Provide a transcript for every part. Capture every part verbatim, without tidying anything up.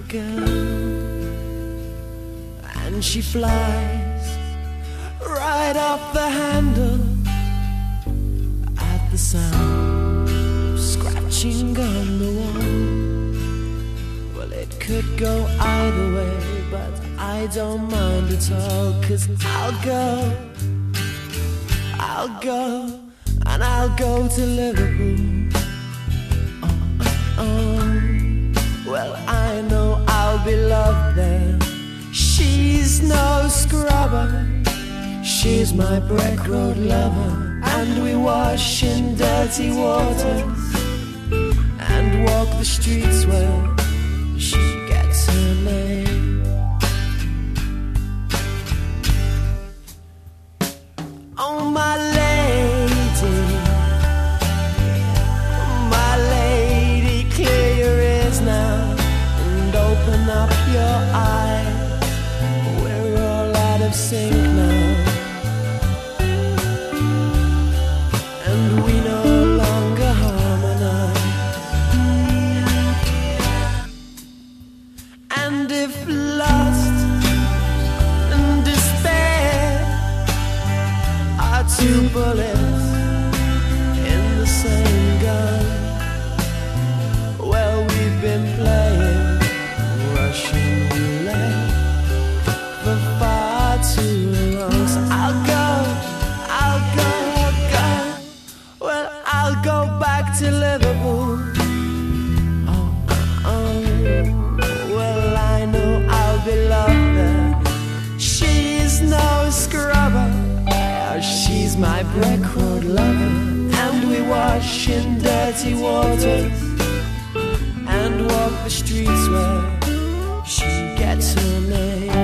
girl, and she flies right off the handle at the sound of scratching on the wall. Well, it could go either way, but I don't mind at all, 'cause I'll go, I'll go, and I'll go to Liverpool. Oh, oh, oh. Well, I know I'll be loved there. She's no scrubber, she's my brick road lover, and we wash in dirty waters and walk the streets where she gets her name. Oh, my lady, my lady, clear your ears now and open up your eyes. We're all out of sync now, and we no longer harmonize. And if lust and despair are two bullets in the same gun, well, we've been playing Russian roulette for far too long. So I'll go, I'll go, I'll go. Well, I'll go back to Liverpool. Oh, oh. Well, I know I'll be loved there. She's no scrubber, she's my brick road lover, and we wash in dirty waters and walk the streets where she gets her name.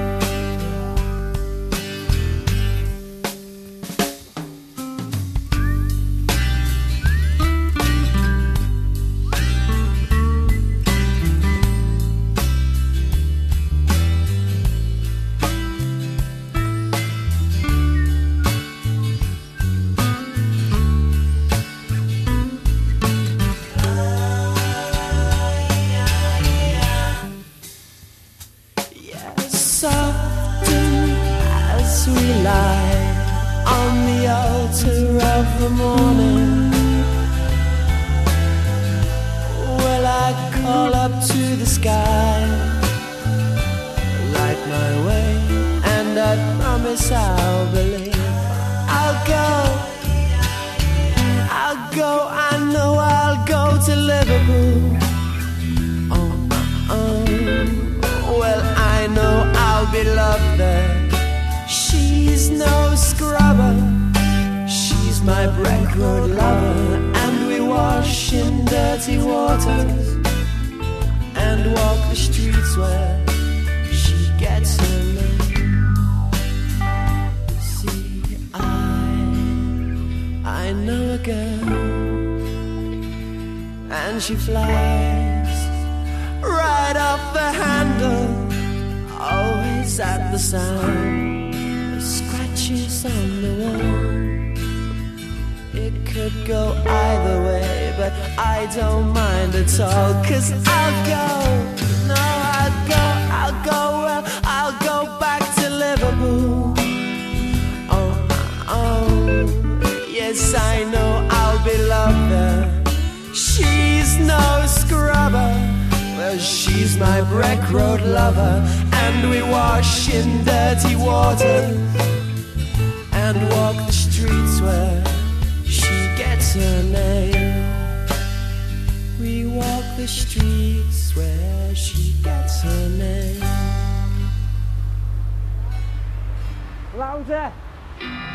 Often as we lie on the altar of the morning, well, I call up to the sky, light my way, and I promise I'll believe. I'll go, I'll go, I know I'll go to Liverpool. Oh, oh, well, I know I'll be loved there. She's no scrubber, she's my brick road lover, and we wash in dirty waters and walk the streets where she gets her name. See, I, I know a girl, and she flies right off the handle, always at the sound of scratches on the wall. It could go either way, but I don't mind at all, 'cause I'll go, no, I'll go, I'll go, well, I'll go back to Liverpool. Oh, oh, yes, I know I'll be loved there. She's no scrubber, well, she's my brick road lover, and we wash in dirty waters and walk the streets where she gets her name. We walk the streets where she gets her name. Louder!